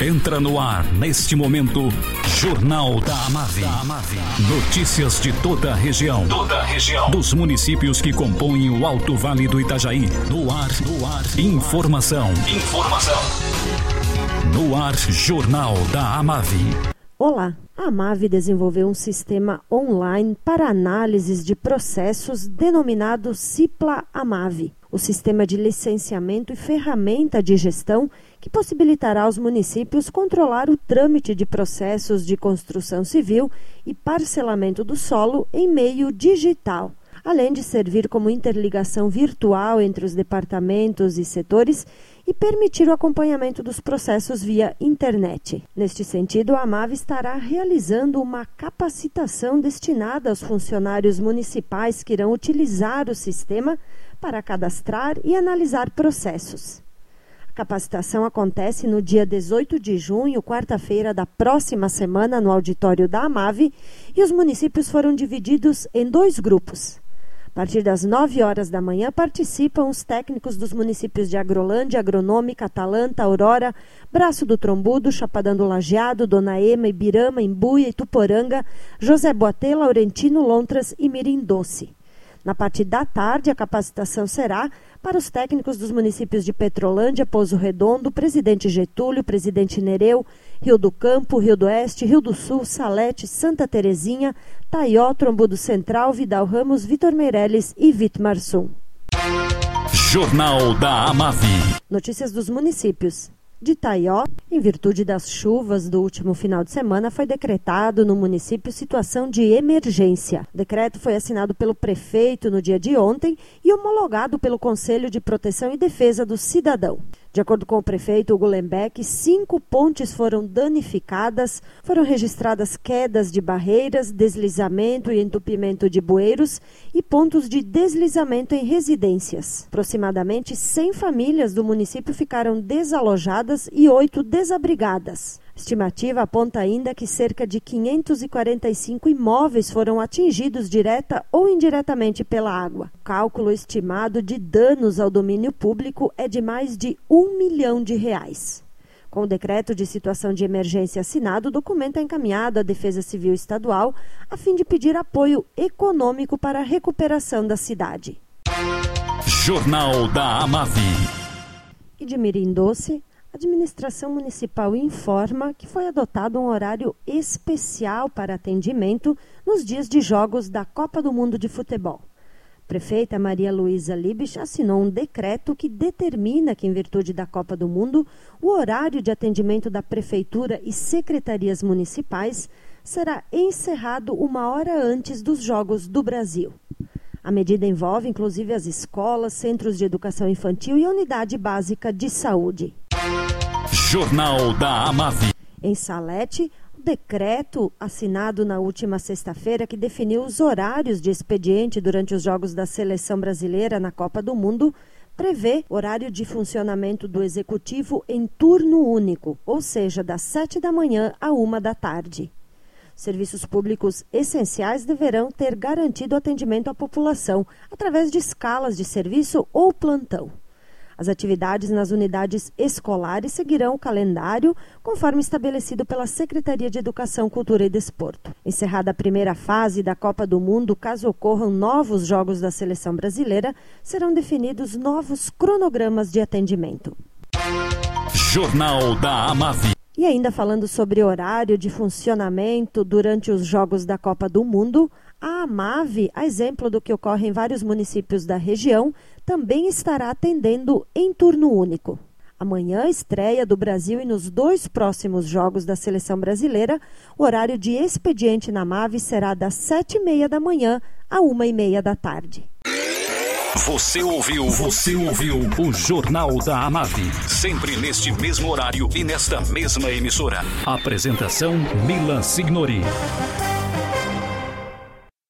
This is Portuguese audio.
Entra no ar, neste momento, Jornal da Amave. Notícias de toda a região. Dos municípios que compõem o Alto Vale do Itajaí. No ar. Informação. No ar, Jornal da Amave. Olá, a Amave desenvolveu um sistema online para análises de processos denominado Cipla Amave. O sistema de licenciamento e ferramenta de gestão que possibilitará aos municípios controlar o trâmite de processos de construção civil e parcelamento do solo em meio digital, além de servir como interligação virtual entre os departamentos e setores e permitir o acompanhamento dos processos via internet. Neste sentido, a Amave estará realizando uma capacitação destinada aos funcionários municipais que irão utilizar o sistema para cadastrar e analisar processos. A capacitação acontece no dia 18 de junho, quarta-feira da próxima semana, no auditório da Amave, e os municípios foram divididos em 2 grupos. A partir das 9 horas da manhã, participam os técnicos dos municípios de Agrolândia, Agronômica, Atalanta, Aurora, Braço do Trombudo, Chapadão do Lajeado, Dona Ema, Ibirama, Imbuia, Ituporanga, José Boatê, Laurentino, Lontras e Mirim Doce. Na parte da tarde, a capacitação será para os técnicos dos municípios de Petrolândia, Pouso Redondo, Presidente Getúlio, Presidente Nereu, Rio do Campo, Rio do Oeste, Rio do Sul, Salete, Santa Terezinha, Taió, Trombudo Central, Vidal Ramos, Vitor Meireles e Vitmarsum. Jornal da Amave. Notícias dos municípios. De Taió, em virtude das chuvas do último final de semana, foi decretado no município situação de emergência. O decreto foi assinado pelo prefeito no dia de ontem e homologado pelo Conselho de Proteção e Defesa do Cidadão. De acordo com o prefeito Hugo Lembeck, 5 pontes foram danificadas, foram registradas quedas de barreiras, deslizamento e entupimento de bueiros e pontos de deslizamento em residências. Aproximadamente 100 famílias do município ficaram desalojadas e 8 desabrigadas. A estimativa aponta ainda que cerca de 545 imóveis foram atingidos direta ou indiretamente pela água. O cálculo estimado de danos ao domínio público é de mais de R$1 milhão. Com o decreto de situação de emergência assinado, o documento é encaminhado à Defesa Civil Estadual a fim de pedir apoio econômico para a recuperação da cidade. Jornal da Amave. E de Mirim Doce, a administração municipal informa que foi adotado um horário especial para atendimento nos dias de jogos da Copa do Mundo de Futebol. A prefeita Maria Luísa Libich assinou um decreto que determina que, em virtude da Copa do Mundo, o horário de atendimento da prefeitura e secretarias municipais será encerrado 1 hora antes dos Jogos do Brasil. A medida envolve, inclusive, as escolas, centros de educação infantil e a unidade básica de saúde. Jornal da Amave. Em Salete, o decreto assinado na última sexta-feira que definiu os horários de expediente durante os Jogos da Seleção Brasileira na Copa do Mundo prevê horário de funcionamento do Executivo em turno único, ou seja, das 7 da manhã à 1 da tarde. Serviços públicos essenciais deverão ter garantido atendimento à população através de escalas de serviço ou plantão. As atividades nas unidades escolares seguirão o calendário conforme estabelecido pela Secretaria de Educação, Cultura e Desporto. Encerrada a primeira fase da Copa do Mundo, caso ocorram novos jogos da Seleção Brasileira, serão definidos novos cronogramas de atendimento. Jornal da Amave. E ainda falando sobre horário de funcionamento durante os Jogos da Copa do Mundo, a Amave, a exemplo do que ocorre em vários municípios da região, também estará atendendo em turno único. Amanhã, estreia do Brasil e nos 2 próximos Jogos da Seleção Brasileira, o horário de expediente na Amave será das 7h30 da manhã à 1h30 da tarde. Você ouviu o Jornal da Amave. Sempre neste mesmo horário e nesta mesma emissora. Apresentação Milan Signori.